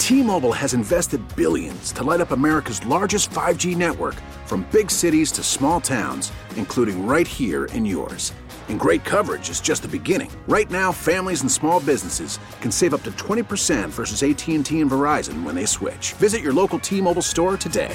T-Mobile has invested billions to light up America's largest 5G network, from big cities to small towns, including right here in yours. And great coverage is just the beginning. Right now, families and small businesses can save up to 20% versus AT&T and Verizon when they switch. Visit your local T-Mobile store today.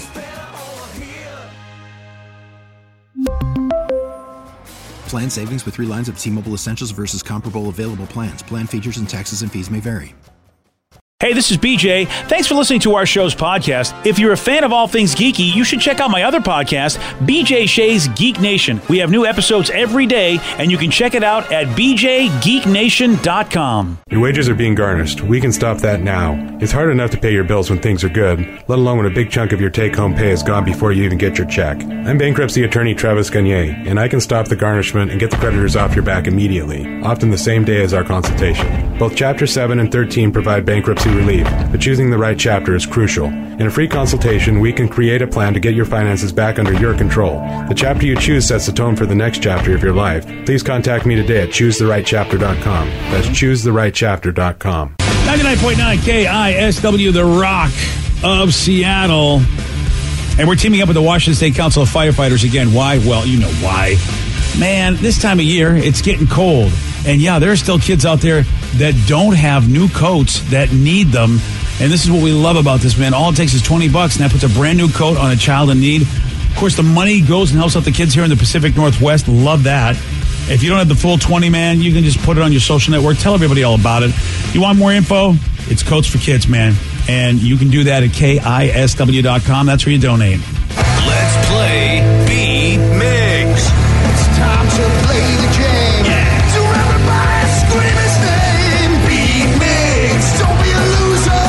Plan savings with 3 lines of T-Mobile Essentials versus comparable available plans. Plan features and taxes and fees may vary. Hey, this is BJ. Thanks for listening to our show's podcast. If you're a fan of all things geeky, you should check out my other podcast, BJ Shea's Geek Nation. We have new episodes every day, and you can check it out at bjgeeknation.com. Your wages are being garnished. We can stop that now. It's hard enough to pay your bills when things are good, let alone when a big chunk of your take-home pay is gone before you even get your check. I'm bankruptcy attorney Travis Gagne, and I can stop the garnishment and get the creditors off your back immediately, often the same day as our consultation. Both Chapter 7 and 13 provide bankruptcy relief, but choosing the right chapter is crucial. In a free consultation, we can create a plan to get your finances back under your control. The chapter you choose sets the tone for the next chapter of your life. Please contact me today at ChooseTheRightChapter.com. That's ChooseTheRightChapter.com. 99.9 KISW, the Rock of Seattle. And we're teaming up with the Washington State Council of Firefighters again. Why? Well, you know why. Man, this time of year, it's getting cold. And yeah, there are still kids out there that don't have new coats that need them. And this is what we love about this, man. All it takes is $20, and that puts a brand new coat on a child in need. Of course, the money goes and helps out the kids here in the Pacific Northwest. Love that. If you don't have the full 20, man, you can just put it on your social network. Tell everybody all about it. You want more info? It's Coats for Kids, man. And you can do that at KISW.com. That's where you donate. Let's play Beat Mix. It's time to play the game. Yeah. So everybody scream his name. Beat Mix. Don't be a loser.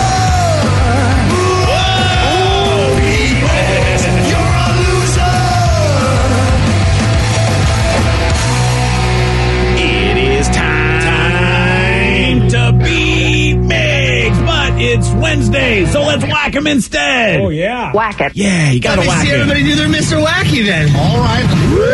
Whoa. Beat Mix. You're a loser. It is time to beat Mix, but it's Wednesday, so let's whack him instead. Oh, yeah. Whack it. Yeah, you gotta whack see him. everybody do their Mr. Wacky then. All right.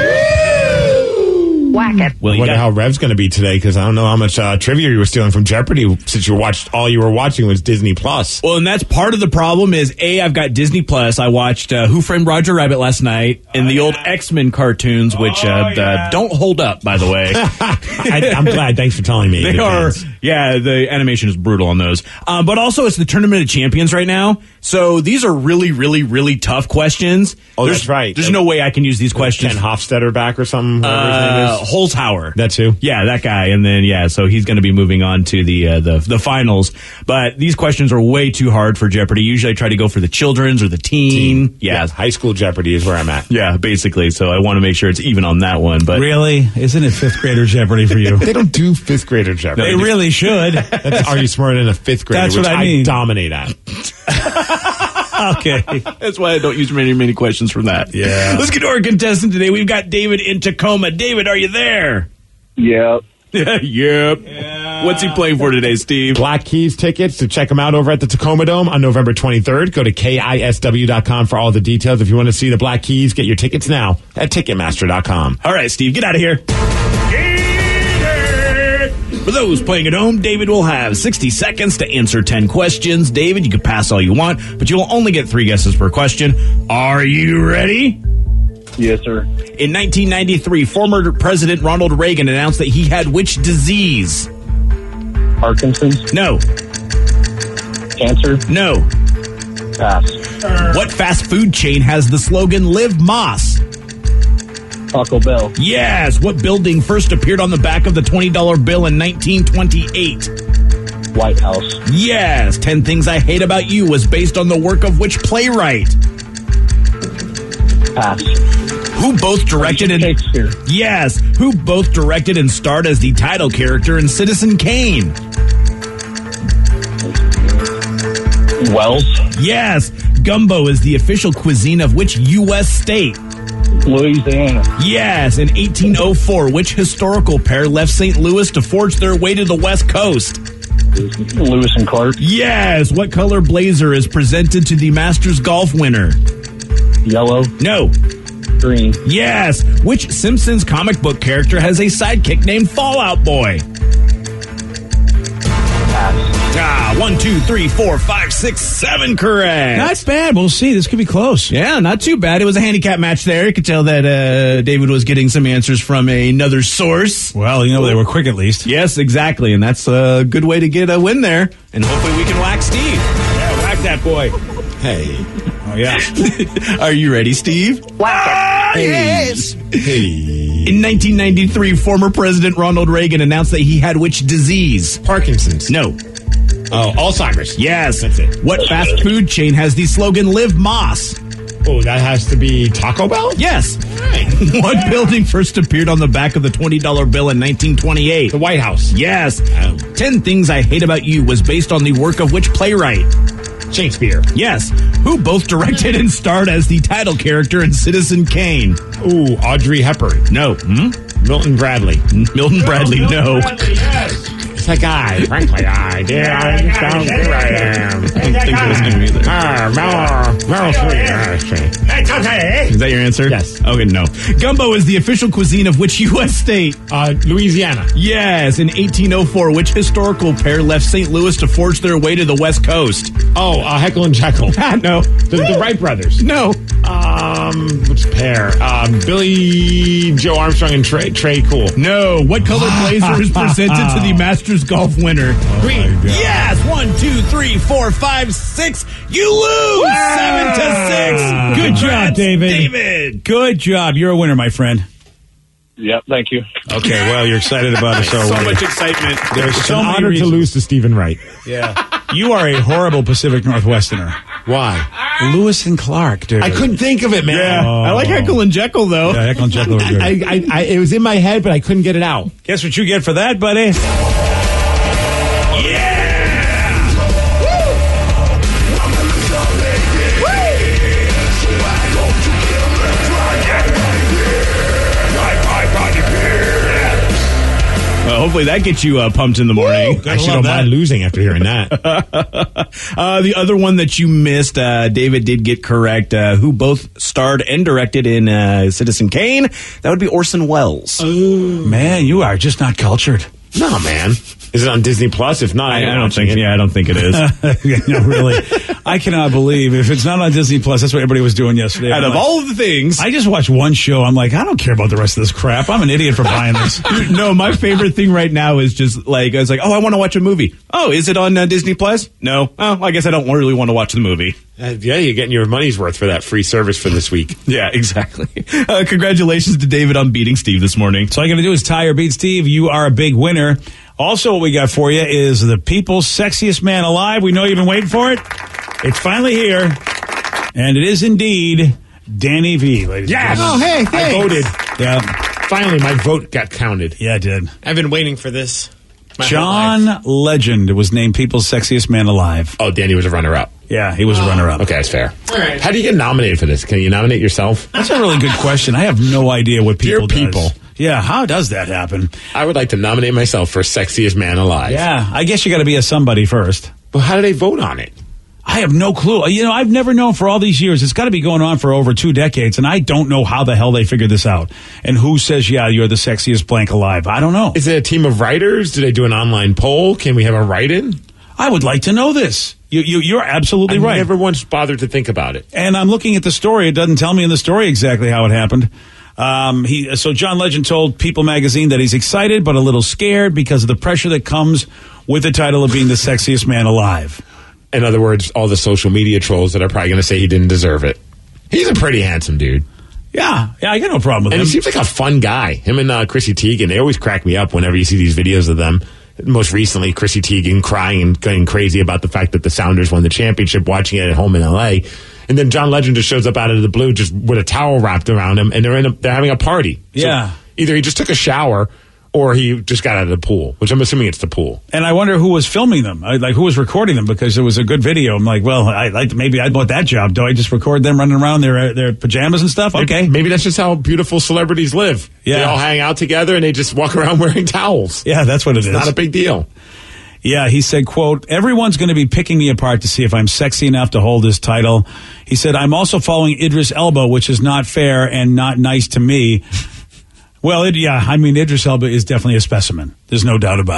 Whack it. Well, I you wonder how Rev's going to be today, because I don't know how much trivia you were stealing from Jeopardy since all you were watching was Disney Plus. Well, and that's part of the problem is, I've got Disney Plus. I watched Who Framed Roger Rabbit last night and the old X-Men cartoons, which don't hold up, by the way. I'm glad. Thanks for telling me. They are, yeah, the animation is brutal on those. But also, it's the Tournament of Champions right now. So these are really, really, really tough questions. Oh, that's right. There's no way I can use these questions. Ken Hofstetter back or something? Whatever his name is. Holzhauer. That too? Yeah, that guy. And then, so he's going to be moving on to the finals. But these questions are way too hard for Jeopardy. Usually I try to go for the children's or the teen. Yeah. High school Jeopardy is where I'm at. Yeah, basically. So I want to make sure it's even on that one. But Really? Isn't it fifth grader Jeopardy for you? They don't do fifth grader Jeopardy. They really should. That's Are You Smarter Than a Fifth Grader? That's which what I mean. dominate at. Okay. that's why I don't use many questions from that. Yeah. Let's get to our contestant today. We've got David in Tacoma. David, are you there? Yep. Yep. Yeah. What's he playing for today, Steve? Black Keys tickets to check them out over at the Tacoma Dome on November 23rd. Go to KISW.com for all the details. If you want to see the Black Keys, get your tickets now at Ticketmaster.com. All right, Steve, get out of here. For those playing at home, David will have 60 seconds to answer 10 questions. David, you can pass all you want, but you'll only get 3 guesses per question. Are you ready? Yes, sir. In 1993, former President Ronald Reagan announced that he had which disease? Parkinson's? No. Cancer? No. Pass. What fast food chain has the slogan Live Moss? Taco Bell? Yes. What building first appeared on the back of the $20 bill in 1928? White House? Yes. 10 Things I Hate About You was based on the work of which playwright? Pass. Who both directed and Shakespeare? Yes. Who both directed and starred as the title character in Citizen Kane? Wells? Yes. Gumbo is the official cuisine of which U.S. state? Louisiana? Yes. In 1804, which historical pair left St. Louis to forge their way to the West Coast? Lewis and Clark? Yes. What color blazer is presented to the Masters golf winner? Yellow? No. Green? Yes. Which Simpsons comic book character has a sidekick named Fallout Boy? Pass. 1, 2, 3, 4, 5, 6, 7 correct. Not bad. We'll see. This could be close. Yeah, not too bad. It was a handicap match there. You could tell that David was getting some answers from another source. Well, they were quick at least. Yes, exactly. And that's a good way to get a win there. And hopefully we can whack Steve. Yeah, whack that boy. Hey. Oh, yeah. Are you ready, Steve? Whack it. Yes. Hey. In 1993, former President Ronald Reagan announced that he had which disease? Parkinson's. No. Oh, Alzheimer's. Yes. That's it. What fast food chain has the slogan Live Moss? Oh, that has to be Taco Bell? Yes. Right. What building first appeared on the back of the $20 bill in 1928? The White House. Yes. 10 Things I Hate About You was based on the work of which playwright? Shakespeare. Yes. Who both directed and starred as the title character in Citizen Kane? Ooh, Audrey Hepburn. No. Milton Bradley. Milton Bradley, no. It's that guy. Frankly, I did. I just don't think I am. I don't think that was going to be there. Meryl Streep. That's okay. Is that your answer? Yes. Okay, no. Gumbo is the official cuisine of which U.S. state? Louisiana. Yes. In 1804, which historical pair left St. Louis to forge their way to the West Coast? Oh, Heckle and Jekyll. No. The Wright brothers. No. Which pair? Billy Joe Armstrong and Trey Cool. No. What color blazer is presented to the Masters golf winner? Green. Yes. 1, 2, 3, 4, 5, 6. You lose. 7-6. Good job, David. David. Good job. You're a winner, my friend. Yep, thank you. Okay, well, you're excited about it. So much excitement. There's It's so an many honor reasons. to lose to Stephen Wright. Yeah. You are a horrible Pacific Northwesterner. Why? Lewis and Clark, dude. I couldn't think of it, man. Yeah. I like Heckle and Jekyll, though. Yeah, Heckle and Jekyll are good. I it was in my head, but I couldn't get it out. Guess what you get for that, buddy? Hopefully that gets you pumped in the morning. I actually don't mind losing after hearing that. The other one that you missed, David did get correct. Who both starred and directed in Citizen Kane? That would be Orson Welles. Man, you are just not cultured. No, man. Is it on Disney Plus? If not, I don't think. Yeah, I don't think it is. No, really. I cannot believe if it's not on Disney Plus, that's what everybody was doing yesterday. Out of all of the things, I just watched one show. I'm like, I don't care about the rest of this crap. I'm an idiot for buying this. No, my favorite thing right now is just like, I was like, oh, I want to watch a movie. Oh, is it on Disney Plus? No. Oh, I guess I don't really want to watch the movie. Yeah, you're getting your money's worth for that free service for this week. Yeah, exactly. Congratulations to David on beating Steve this morning. So all you got to do is tie or beat Steve. You are a big winner. Also, what we got for you is the people's sexiest man alive. We know you've been waiting for it. It's finally here. And it is indeed Danny V, ladies and gentlemen. Oh, hey, thanks. I voted. Yeah. Finally, my vote got counted. Yeah, it did. I've been waiting for this. John Legend was named people's sexiest man alive. Oh, Danny was a runner-up. Yeah, he was a runner-up. Okay, that's fair. All right. How do you get nominated for this? Can you nominate yourself? That's a really good question. I have no idea what people Dear does. people. Yeah, how does that happen? I would like to nominate myself for sexiest man alive. Yeah, I guess you got to be a somebody first. Well, how do they vote on it? I have no clue. I've never known for all these years. It's got to be going on for over 2 decades, and I don't know how the hell they figured this out. And who says, yeah, you're the sexiest blank alive? I don't know. Is it a team of writers? Do they do an online poll? Can we have a write-in? I would like to know this. You're absolutely right. I never once bothered to think about it. And I'm looking at the story. It doesn't tell me in the story exactly how it happened. So John Legend told People magazine that he's excited but a little scared because of the pressure that comes with the title of being the sexiest man alive. In other words, all the social media trolls that are probably going to say he didn't deserve it. He's a pretty handsome dude. Yeah, I got no problem with And him. he seems like a fun guy. Him and Chrissy Teigen, they always crack me up whenever you see these videos of them. Most recently, Chrissy Teigen crying and going crazy about the fact that the Sounders won the championship, watching it at home in L.A., and then John Legend just shows up out of the blue just with a towel wrapped around him, and they're having a party. So Yeah. either he just took a shower or he just got out of the pool, which I'm assuming it's the pool. And I wonder who was filming them, like who was recording them, because it was a good video. I'm like, well, maybe I'd want that job. Do I just record them running around their pajamas and stuff? Okay. Maybe that's just how beautiful celebrities live. Yeah. They all hang out together and they just walk around wearing towels. Yeah, that's what it is. Not a big deal. Yeah, he said, quote, everyone's going to be picking me apart to see if I'm sexy enough to hold this title. He said, I'm also following Idris Elba, which is not fair and not nice to me. Well, Idris Elba is definitely a specimen. There's no doubt about it.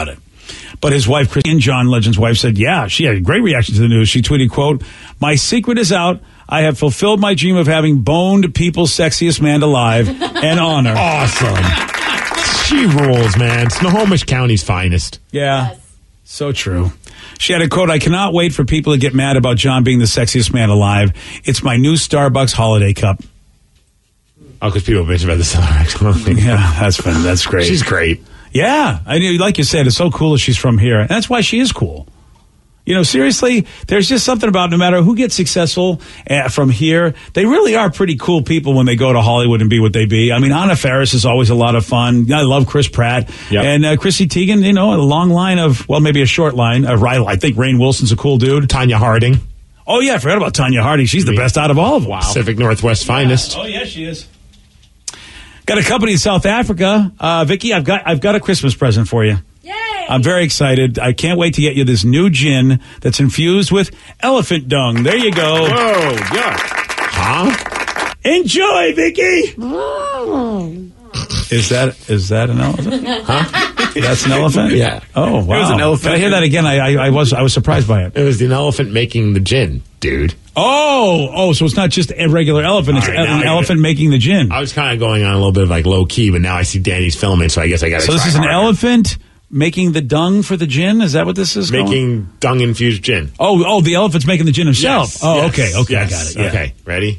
But his wife, Christine, John Legend's wife, said, yeah, she had a great reaction to the news. She tweeted, quote, "My secret is out. I have fulfilled my dream of having boned people's sexiest man alive and honor." Awesome. She rules, man. Snohomish County's finest. Yeah, so true. She had a quote, "I cannot wait for people to get mad about John being the sexiest man alive. It's my new Starbucks holiday cup." Oh, because people bitch about the Starbucks. Yeah, that's fun. That's great. She's great. Yeah, I mean, like you said, it's so cool that she's from here. And that's why she is cool. You know, seriously, there's just something about no matter who gets successful from here, they really are pretty cool people when they go to Hollywood and be what they be. I mean, Anna Faris is always a lot of fun. I love Chris Pratt. Yep. And Chrissy Teigen, you know, a long line of, well, maybe a short line. I think Rainn Wilson's a cool dude. Tanya Harding. Oh, yeah, I forgot about Tanya Harding. She's the best out of all of them. Wow. Pacific Northwest finest. Oh, yeah, she is. Got a company in South Africa. Vicky, I've got a Christmas present for you. Yay! I'm very excited. I can't wait to get you this new gin that's infused with elephant dung. There you go. Whoa, yeah. Huh? Enjoy, Vicky. Is that an elephant? Huh? That's an elephant? Yeah. Oh, wow. It was an elephant. Can I hear that again? I was surprised by it. It was an elephant making the gin, dude. Oh, so it's not just a regular elephant. It's All right, an elephant making the gin. I was kind of going on a little bit of like low key, but now I see Danny's filming, so I guess I got to So this is an elephant making the dung for the gin? Is that what this is called? Making dung-infused gin. Oh, the elephant's making the gin himself. Yes, Oh, yes, okay, yes. I got it. Yeah. Okay, ready?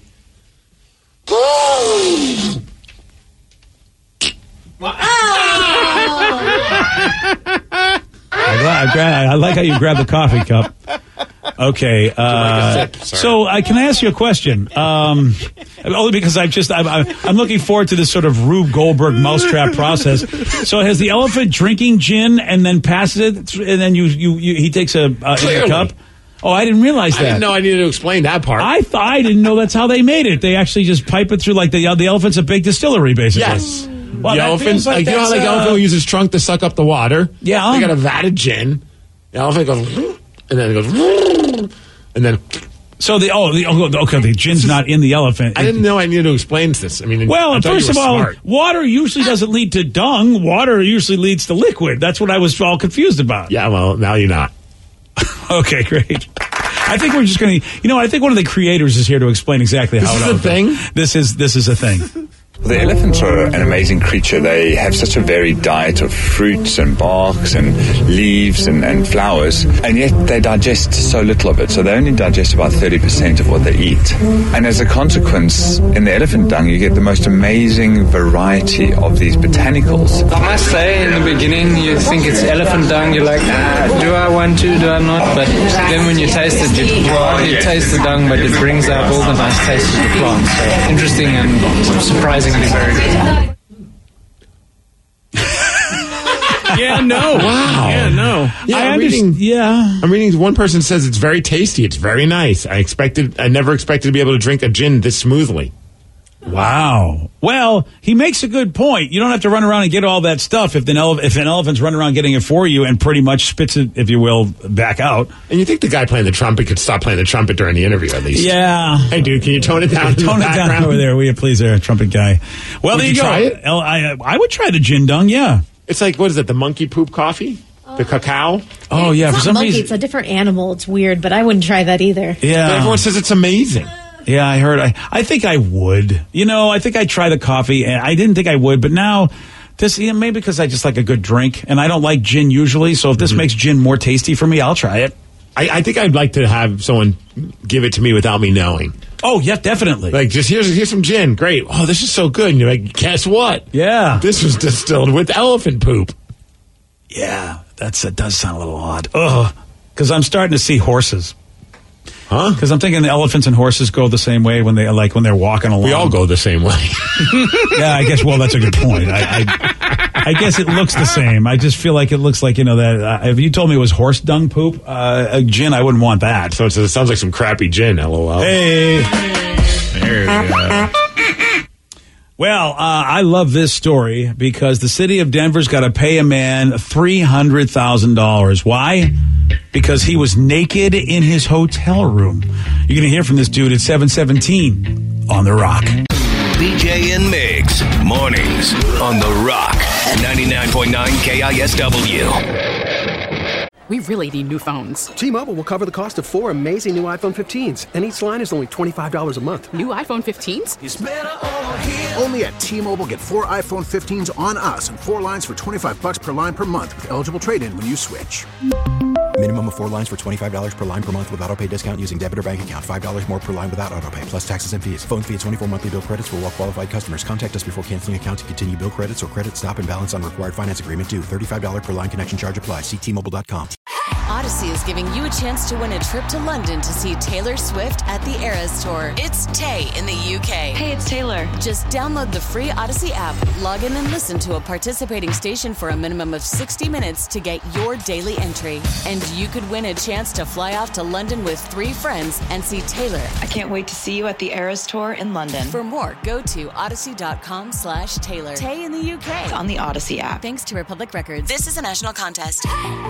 I like how you grab the coffee cup. Okay, so can I ask you a question? Only because I'm looking forward to this sort of Rube Goldberg mousetrap process. So has the elephant drinking gin and then passes it, and then he takes a cup? Oh, I didn't realize that. I didn't know I needed to explain that part. I didn't know that's how they made it. They actually just pipe it through like the elephant's a big distillery, basically. Yes. Well, the elephant, like you know how the elephant will use his trunk to suck up the water? Yeah. They got a vat of gin. The elephant goes, and then it goes, and then. So the gin's not in the elephant. I didn't know I needed to explain this. I mean, well, I thought first you of were all, smart. water usually doesn't lead to dung. Water usually leads to liquid. That's what I was all confused about. Yeah, well, now you're not. Okay, great. I think we're just going to, I think one of the creators is here to explain exactly how it all This is a thing? This is a thing. The elephants are an amazing creature. They have such a varied diet of fruits and barks and leaves and flowers, and yet they digest so little of it. So they only digest about 30% of what they eat. And as a consequence, in the elephant dung, you get the most amazing variety of these botanicals. I must say, in the beginning, you think it's elephant dung. You're like, do I want to, do I not? But then when you taste it, you hardly taste the dung, but it brings out all the nice taste of the plant. So interesting and surprisingly very good. Yeah, no. Wow. Yeah, no. Yeah, I'm reading one person says it's very tasty. It's very nice. I never expected to be able to drink a gin this smoothly. Wow. Well, he makes a good point. You don't have to run around and get all that stuff if an elephant's running around getting it for you and pretty much spits it, if you will, back out. And you think the guy playing the trumpet could stop playing the trumpet during the interview at least? Yeah. Hey, dude, can you tone it down? Tone it down over there, will you please, there, trumpet guy. Well, Would there you you go. try it? I would try the gin dung, yeah. It's like, what is it, the monkey poop coffee? The cacao? Oh, yeah. It's For not some monkey, reason. it's a different animal. It's weird, but I wouldn't try that either. Yeah. But everyone says it's amazing. Yeah, I heard. I think I would. I think I'd try the coffee. And I didn't think I would, but now, maybe because I just like a good drink, and I don't like gin usually, so if this makes gin more tasty for me, I'll try it. I think I'd like to have someone give it to me without me knowing. Oh, yeah, definitely. Like, just here's some gin. Great. Oh, this is so good. And you're like, guess what? Yeah. This was distilled with elephant poop. Yeah, that does sound a little odd. Ugh. Because I'm starting to see horses. Huh? Because I'm thinking the elephants and horses go the same way when they're walking along. We all go the same way. Yeah, I guess. Well, that's a good point. I guess it looks the same. I just feel like it looks like that. If you told me it was horse dung poop, a gin, I wouldn't want that. So it sounds like some crappy gin. LOL. Hey, there you go. Well, I love this story because the city of Denver's got to pay a man $300,000. Why? Because he was naked in his hotel room. You're going to hear from this dude at 7:17 on The Rock. BJ and Migs, mornings on The Rock, 99.9 KISW. We really need new phones. T-Mobile will cover the cost of 4 amazing new iPhone 15s, and each line is only $25 a month. New iPhone 15s? It's better over here. Only at T-Mobile, get 4 iPhone 15s on us and 4 lines for $25 per line per month with eligible trade-in when you switch. Minimum of 4 lines for $25 per line per month with autopay discount using debit or bank account. $5 more per line without autopay, plus taxes and fees. Phone fee at 24 monthly bill credits for well-qualified customers. Contact us before canceling account to continue bill credits or credit stop and balance on required finance agreement due. $35 per line connection charge applies. See T-Mobile.com. Odyssey is giving you a chance to win a trip to London to see Taylor Swift at the Eras Tour. It's Tay in the UK. Hey, it's Taylor. Just download the free Odyssey app, log in and listen to a participating station for a minimum of 60 minutes to get your daily entry. And you could win a chance to fly off to London with 3 friends and see Taylor. I can't wait to see you at the Eras Tour in London. For more, go to odyssey.com/Taylor. Tay in the UK. It's on the Odyssey app. Thanks to Republic Records. This is a national contest.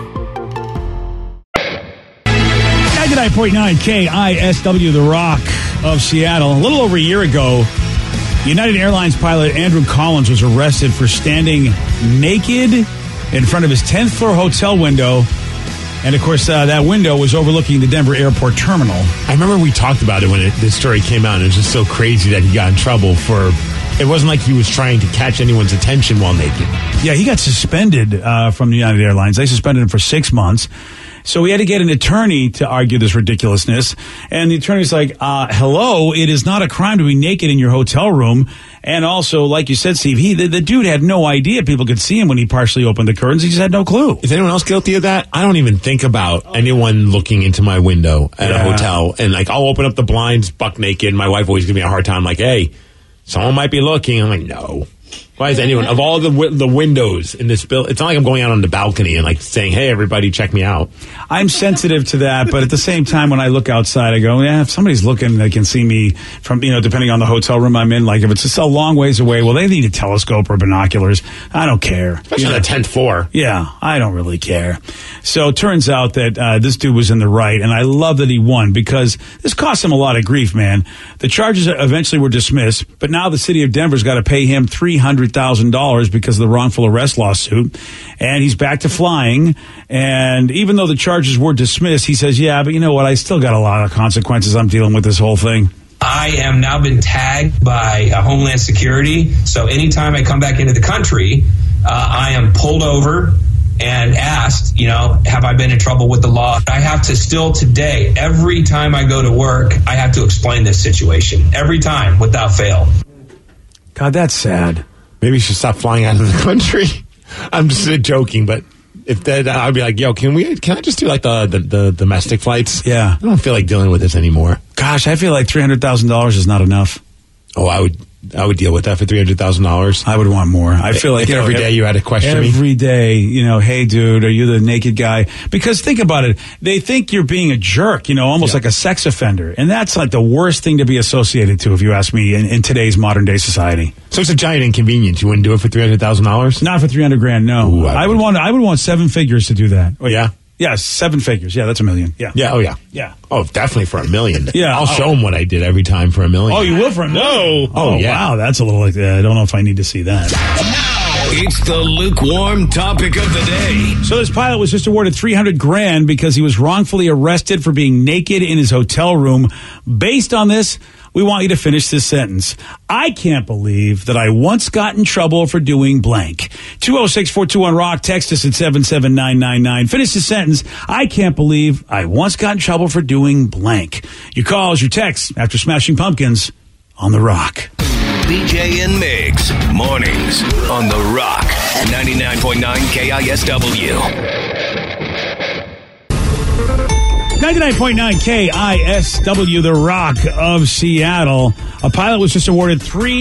99.9 KISW, The Rock of Seattle. A little over a year ago, United Airlines pilot Andrew Collins was arrested for standing naked in front of his 10th floor hotel window. And, of course, that window was overlooking the Denver airport terminal. I remember we talked about it when this story came out, and it was just so crazy that he got in trouble for... It wasn't like he was trying to catch anyone's attention while naked. Yeah, he got suspended from United Airlines. They suspended him for 6 months. So we had to get an attorney to argue this ridiculousness. And the attorney's like, hello, it is not a crime to be naked in your hotel room. And also, like you said, Steve, the dude had no idea people could see him when he partially opened the curtains. He just had no clue. Is anyone else guilty of that? I don't even think about anyone looking into my window at a hotel. And, like, I'll open up the blinds buck naked. My wife always gives me a hard time, like, hey, someone might be looking. I'm like, no. Why is anyone, of all the windows in this building, it's not like I'm going out on the balcony and like saying, hey, everybody, check me out. I'm sensitive to that, but at the same time, when I look outside, I go, yeah, if somebody's looking, they can see me from, depending on the hotel room I'm in. Like, if it's just a long ways away, well, they need a telescope or binoculars. I don't care. Especially on the 10th floor. Yeah, I don't really care. So it turns out that this dude was in the right, and I love that he won because this cost him a lot of grief, man. The charges eventually were dismissed, but now the city of Denver's got to pay him $300,000 because of the wrongful arrest lawsuit, and he's back to flying. And even though the charges were dismissed, he says, yeah, but you know what, I still got a lot of consequences I'm dealing with this whole thing. I am now been tagged by Homeland Security, so anytime I come back into the country, I am pulled over and asked, have I been in trouble with the law? I have to still today, every time I go to work, I have to explain this situation every time without fail. God, that's sad. Maybe you should stop flying out of the country. I'm just joking, but if that, I'd be like, yo, can I just do like the domestic flights? Yeah. I don't feel like dealing with this anymore. Gosh, I feel like $300,000 is not enough. Oh, I would deal with that for $300,000. I would want more. I feel like if every day you had to question me. Every day, hey, dude, are you the naked guy? Because think about it. They think you're being a jerk, almost like a sex offender. And that's like the worst thing to be associated to, if you ask me, in today's modern day society. So it's a giant inconvenience. You wouldn't do it for $300,000? Not for $300,000, no. Ooh, I would want 7 figures to do that. Oh, yeah? Yeah, 7 figures. Yeah, that's $1 million. Yeah. Yeah. Oh, yeah. Yeah. Oh, definitely for $1 million. Yeah. I'll show them what I did every time for $1 million. Oh, you will for $1 million? No. Oh, yeah. Wow. That's a little like that. I don't know if I need to see that. Now, it's the lukewarm topic of the day. So this pilot was just awarded $300,000 because he was wrongfully arrested for being naked in his hotel room. Based on this, we want you to finish this sentence. I can't believe that I once got in trouble for doing blank. 206-421-ROCK. Text us at 77999. Finish the sentence. I can't believe I once got in trouble for doing blank. Your calls, your texts after Smashing Pumpkins on The Rock. BJ and Migs, mornings on The Rock, 99.9 KISW. 99.9 KISW, The Rock of Seattle. A pilot was just awarded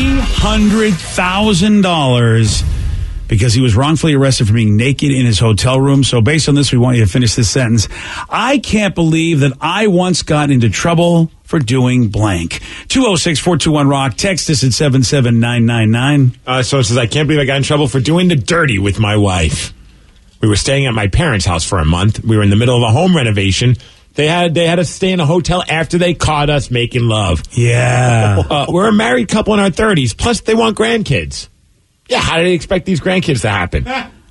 $300,000 because he was wrongfully arrested for being naked in his hotel room. So based on this, we want you to finish this sentence. I can't believe that I once got into trouble for doing blank. 206-421-ROCK. Text us at 77999. So it says, I can't believe I got in trouble for doing the dirty with my wife. We were staying at my parents' house for a month. We were in the middle of a home renovation. They had us stay in a hotel after they caught us making love. Yeah. We're a married couple in our 30s. Plus, they want grandkids. Yeah, how do they expect these grandkids to happen?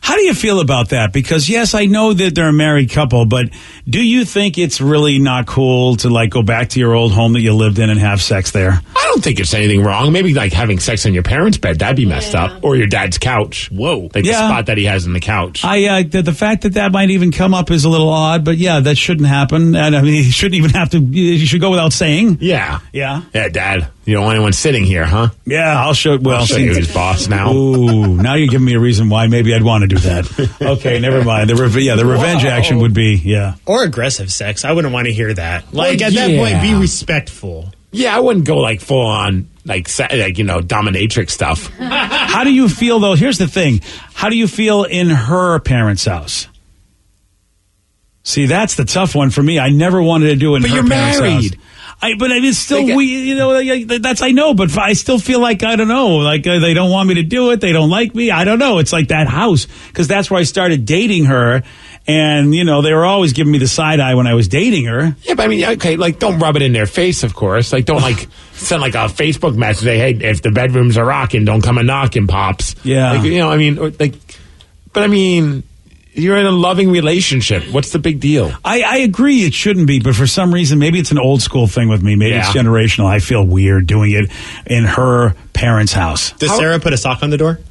How do you feel about that? Because, yes, I know that they're a married couple, but do you think it's really not cool to, like, go back to your old home that you lived in and have sex there? I don't think it's anything wrong. Maybe, like, having sex on your parents' bed, that'd be messed up. Or your dad's couch. Whoa. Like the spot that he has in the couch. The fact that might even come up is a little odd, but, yeah, that shouldn't happen. And, I mean, he shouldn't even have to, you should go without saying. Yeah. Yeah. Yeah, Dad, you don't want anyone sitting here, huh? Yeah, I'll show you who's boss now. Ooh, now you're giving me a reason why maybe I'd want to do that. Okay, never mind. The revenge action would be, or aggressive sex. I wouldn't want to hear that. Like, at that point, be respectful. Yeah, I wouldn't go, like, full on, dominatrix stuff. How do you feel, though? Here's the thing. How do you feel in her parents' house? See, that's the tough one for me. I never wanted to do it in her parents' house. But you're married. But it's still, I know, but I still feel like, I don't know, like they don't want me to do it. They don't like me. I don't know. It's like that house, because that's where I started dating her. And, they were always giving me the side eye when I was dating her. Yeah, but I mean, okay, like, don't rub it in their face, of course. Like, don't, send, like, a Facebook message, say, hey, if the bedrooms are rocking, don't come a knocking, Pops. Yeah. But I mean, you're in a loving relationship. What's the big deal? I agree it shouldn't be, but for some reason, maybe it's an old school thing with me. Maybe it's generational. I feel weird doing it in her parents' house. Does Sarah put a sock on the door?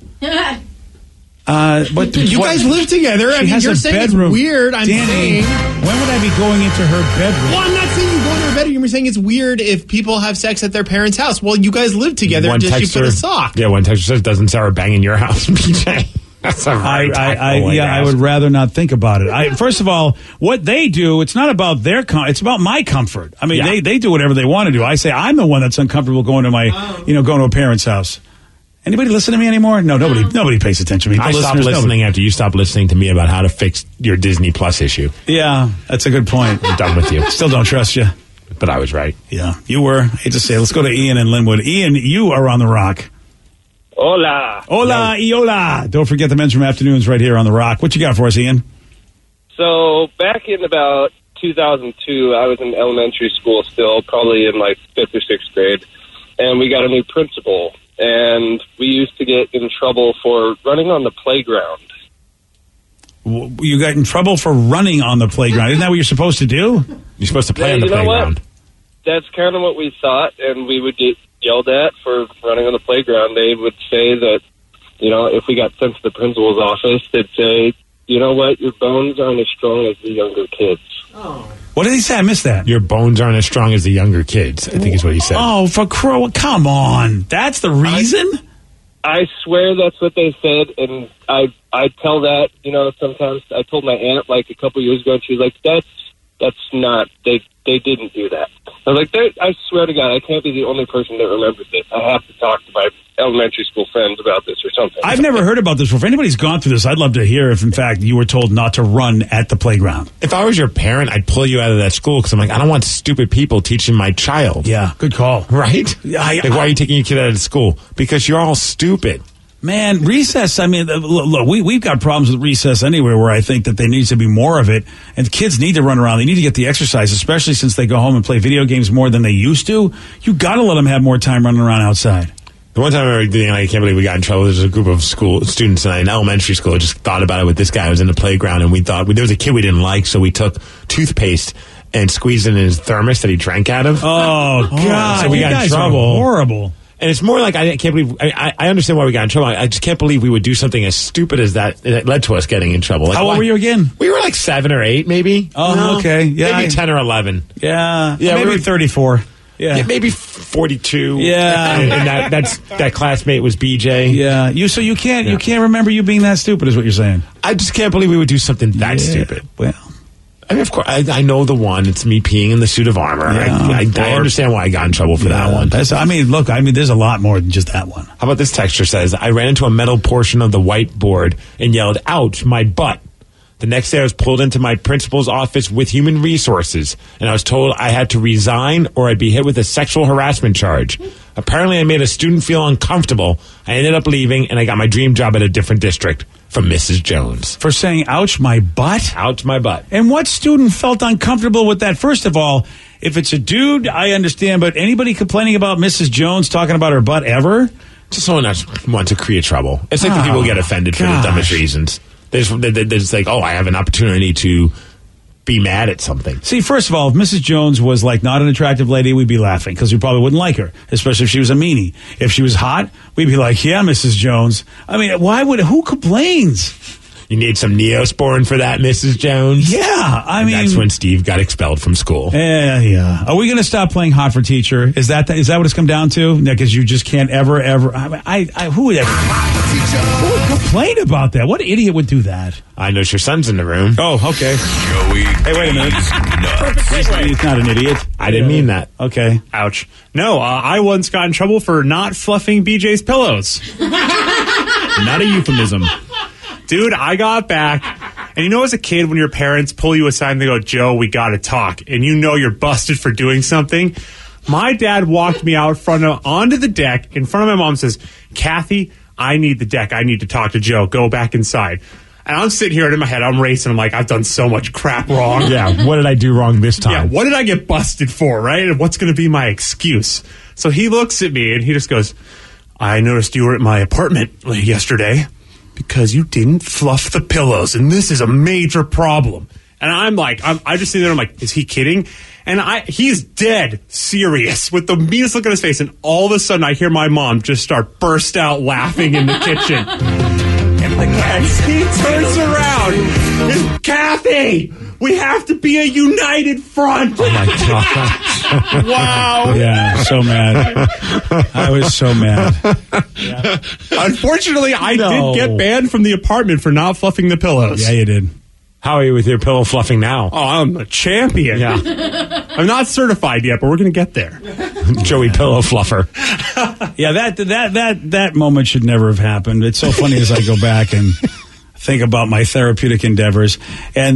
But you guys live together. I mean, you're saying bedroom. It's weird. I'm saying. When would I be going into her bedroom? Well, I'm not saying you go into her bedroom. You're saying it's weird if people have sex at their parents' house. Well, you guys live together. Does she put a sock? Yeah, one texter says, doesn't Sarah bang in your house, BJ? That's a I would rather not think about it. First of all, what they do, it's not about their it's about my comfort. I mean, they do whatever they want to do. I say I'm the one that's uncomfortable going to my, going to a parent's house. Anybody listen to me anymore? No, nobody pays attention to me. I stopped listening after you stopped listening to me about how to fix your Disney Plus issue. Yeah, that's a good point. I'm done with you. Still don't trust you. But I was right. Yeah, you were. I hate to say it. Let's go to Ian in Linwood. Ian, you are on the Rock. Hola. Hola, hola. Don't forget the Men's Room Afternoons right here on the Rock. What you got for us, Ian? So back in about 2002, I was in elementary school still, probably in like 5th or 6th grade, and we got a new principal, and we used to get in trouble for running on the playground. You got in trouble for running on the playground. Isn't that what you're supposed to do? You're supposed to play on the playground. What? That's kind of what we thought, and we would get yelled at for running on the playground. They would say that, if we got sent to the principal's office, they'd say, you know what, your bones aren't as strong as the younger kids. Oh. What did he say? I missed that. Your bones aren't as strong as the younger kids, I think is what he said. Oh, come on. That's the reason? I swear that's what they said, and I tell that, sometimes. I told my aunt, like, a couple years ago, and she was like, that's not, they didn't do that. I was like, I swear to God, I can't be the only person that remembers this. I have to talk to my elementary school friends about this or something. I've never heard about this before. If anybody's gone through this, I'd love to hear if, in fact, you were told not to run at the playground. If I was your parent, I'd pull you out of that school because I'm like, I don't want stupid people teaching my child. Yeah, good call. Right? Why are you taking your kid out of school? Because you're all stupid. Man, recess, I mean, look, we've got problems with recess anywhere where I think that there needs to be more of it. And kids need to run around. They need to get the exercise, especially since they go home and play video games more than they used to. You got to let them have more time running around outside. The one time I can't believe we got in trouble, there's a group of school students in elementary school. I just thought about it with this guy who was in the playground, and we thought there was a kid we didn't like, so we took toothpaste and squeezed it in his thermos that he drank out of. Oh, God. So we got in trouble. Horrible. And it's more like, I can't believe, I understand why we got in trouble. I just can't believe we would do something as stupid as that. It led to us getting in trouble. Like, how old were you again? We were like 7 or 8, maybe. Oh, okay. Yeah. Maybe 10 or 11. Yeah. Maybe 34. Yeah, maybe 42. Yeah. And that classmate was BJ. Yeah. So you can't remember you being that stupid is what you're saying. I just can't believe we would do something that stupid. Well, I mean, of course, I know the one. It's me peeing in the suit of armor. Yeah, I understand why I got in trouble for that one. There's a lot more than just that one. How about this texture says, I ran into a metal portion of the whiteboard and yelled, ouch, my butt. The next day I was pulled into my principal's office with human resources, and I was told I had to resign or I'd be hit with a sexual harassment charge. Apparently I made a student feel uncomfortable. I ended up leaving, and I got my dream job at a different district from Mrs. Jones. For saying, ouch, my butt? Ouch, my butt. And what student felt uncomfortable with that? First of all, if it's a dude, I understand, but anybody complaining about Mrs. Jones talking about her butt ever? Just someone that wants to create trouble. It's like the people get offended for the dumbest reasons. They're just like, oh, I have an opportunity to be mad at something. See, first of all, if Mrs. Jones was like not an attractive lady, we'd be laughing because we probably wouldn't like her, especially if she was a meanie. If she was hot, we'd be like, yeah, Mrs. Jones. I mean, who complains? You need some Neosporin for that, Mrs. Jones? Yeah, I mean... That's when Steve got expelled from school. Yeah. Are we going to stop playing Hot for Teacher? Is that what it's come down to? Because you just can't ever... Who would complain about that? What idiot would do that? I know your son's in the room. Oh, okay. Joey. Hey, wait a minute. He's not an idiot. I didn't mean that. Okay. Ouch. No, I once got in trouble for not fluffing BJ's pillows. Not a euphemism. Dude, I got back, and you know as a kid when your parents pull you aside and they go, Joe, we gotta talk, and you know you're busted for doing something? My dad walked me out onto the deck in front of my mom and says, Kathy, I need the deck. I need to talk to Joe. Go back inside. And I'm sitting here in my head, I'm racing. I'm like, I've done so much crap wrong. Yeah, what did I do wrong this time? Yeah, what did I get busted for, right? And what's going to be my excuse? So he looks at me and he just goes, I noticed you were at my apartment yesterday because you didn't fluff the pillows, and this is a major problem. And I'm like, I just sit there, I'm like, is he kidding? And he's dead serious with the meanest look on his face, and all of a sudden I hear my mom just start burst out laughing in the kitchen. And he turns around, and Kathy, we have to be a united front. Oh my God. Wow. Yeah, so mad. I was so mad. Yeah. Unfortunately, I did get banned from the apartment for not fluffing the pillows. Yeah, you did. How are you with your pillow fluffing now? Oh, I'm a champion. Yeah. I'm not certified yet, but we're going to get there. Joey Pillow Fluffer. Yeah, that moment should never have happened. It's so funny as I go back and think about my therapeutic endeavors, and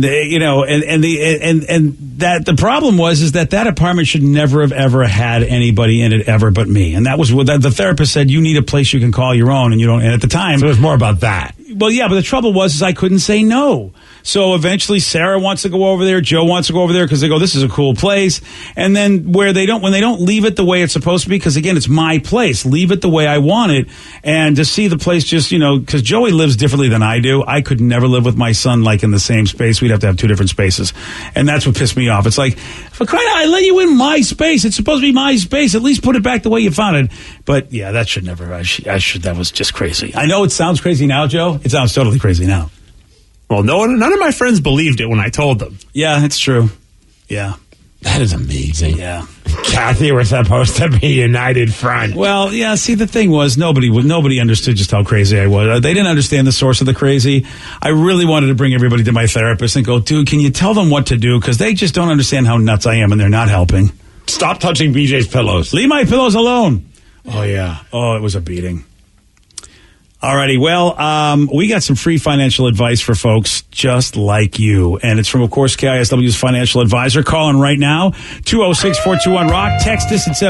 the problem was that apartment should never have ever had anybody in it ever but me, and that was what the therapist said. You need a place you can call your own, and you don't. And at the time, so it was more about that. Well, yeah, but the trouble was I couldn't say no. So eventually Sarah wants to go over there, Joe wants to go over there because they go, this is a cool place. And then when they don't leave it the way it's supposed to be, because again, it's my place, leave it the way I want it. And to see the place just, because Joey lives differently than I do. I could never live with my son like in the same space. We'd have to have two different spaces. And that's what pissed me off. It's like, for crying out, I let you in my space. It's supposed to be my space. At least put it back the way you found it. But yeah, that should never, that was just crazy. I know it sounds crazy now, Joe. It sounds totally crazy now. Well, none of my friends believed it when I told them. Yeah, it's true. Yeah. That is amazing. Yeah. Kathy, we're supposed to be united front. Well, yeah, see, the thing was, nobody understood just how crazy I was. They didn't understand the source of the crazy. I really wanted to bring everybody to my therapist and go, dude, can you tell them what to do? Because they just don't understand how nuts I am, and they're not helping. Stop touching BJ's pillows. Leave my pillows alone. Oh, yeah. Oh, it was a beating. Alrighty, well, we got some free financial advice for folks just like you. And it's from, of course, KISW's financial advisor. Call in right now, 206-421-ROCK. Text us at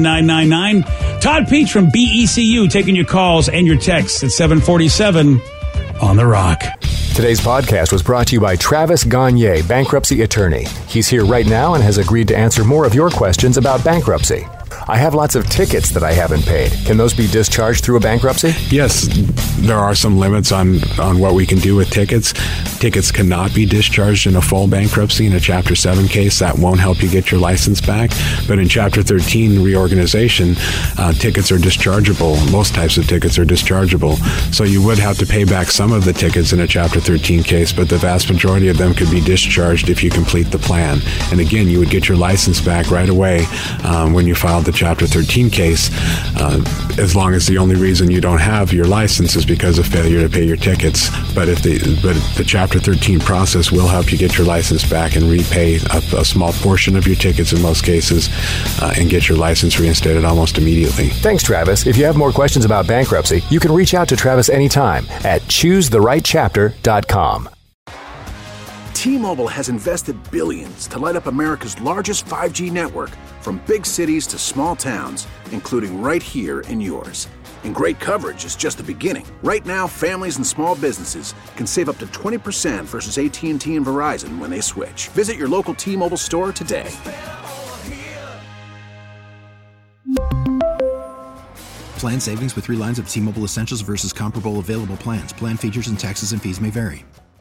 77999. Todd Peach from BECU taking your calls and your texts at 747 on The Rock. Today's podcast was brought to you by Travis Gagne, bankruptcy attorney. He's here right now and has agreed to answer more of your questions about bankruptcy. I have lots of tickets that I haven't paid. Can those be discharged through a bankruptcy? Yes, there are some limits on what we can do with tickets. Tickets cannot be discharged in a full bankruptcy. In a Chapter 7 case, that won't help you get your license back. But in Chapter 13 reorganization, tickets are dischargeable. Most types of tickets are dischargeable. So you would have to pay back some of the tickets in a Chapter 13 case, but the vast majority of them could be discharged if you complete the plan. And again, you would get your license back right away when you filed the Chapter 13 case, as long as the only reason you don't have your license is because of failure to pay your tickets. But the Chapter 13 process will help you get your license back and repay a small portion of your tickets in most cases, and get your license reinstated almost immediately. Thanks, Travis. If you have more questions about bankruptcy, you can reach out to Travis anytime at ChooseTheRightChapter.com. T-Mobile has invested billions to light up America's largest 5G network, from big cities to small towns, including right here in yours. And great coverage is just the beginning. Right now, families and small businesses can save up to 20% versus AT&T and Verizon when they switch. Visit your local T-Mobile store today. Plan savings with 3 lines of T-Mobile Essentials versus comparable available plans. Plan features and taxes and fees may vary.